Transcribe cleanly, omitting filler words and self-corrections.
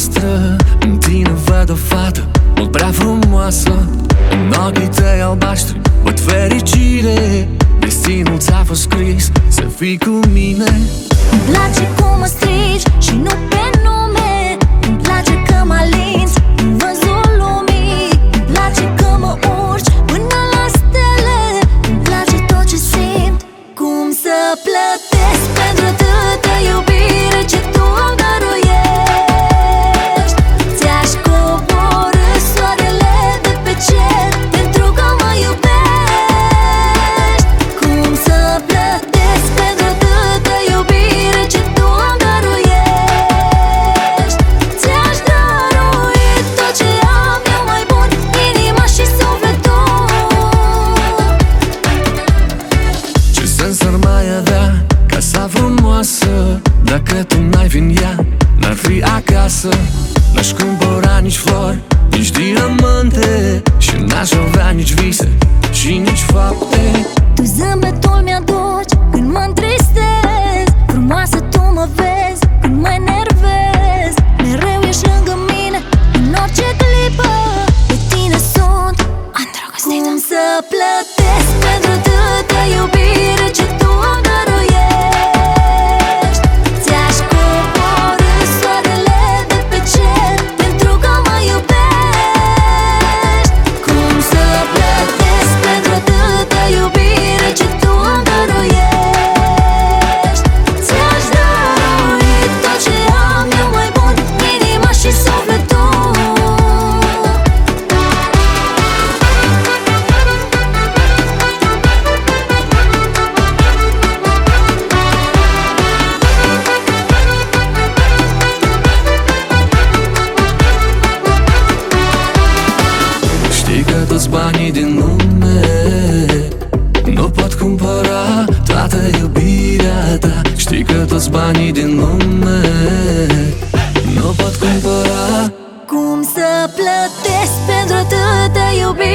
noastră. În tine văd o fată mult prea frumoasă. În ochii tăi albaștri văd fericire. Destinul ți-a fost scris să fii cu mine. Îmi place cum mă strigi și nu pe nume. Îmi place că mă alinți în văzul lumii. Îmi place că mă urci până la stele. Îmi place tot ce simt. Cum să plătesc pentru atâta iubire ce tu îmi dăruiești? Ți-aș coborî soarele de pe cer pentru că mă iubești. Cum să plătesc pentru atâta iubire ce tu îmi dăruiești? Ți-aș dărui tot ce am eu mai bun, inima și sufletul. Ce sens ar mai avea casa frumoasă dacă tu n-ai fi în ea? N-ar fi acasă. N-aș cumpăra nici flori, nici diamante. Și n-aș avea nici vise și nici fapte. Tu zâmbetul mi-aduci când mă întristez. Frumoasă tu mă vezi când mă enervez. Mereu ești lângă mine în orice clipă. De tine sunt îndrăgostită. Cum să plătesc pentru atâta iubire ce tu îmi dăruiești? Ți-aș coborî soarele de pe cer pentru că mă iubești. Cum să plătesc pentru atâta iubire ce tu îmi dăruiești? Ți-aș dărui tot ce am eu mai bun, inima și sufletul. Știi că toți banii din lume nu pot cumpăra toată iubirea ta. Știi că toți banii din lume nu pot cumpăra. Cum să plătesc pentru atâta iubire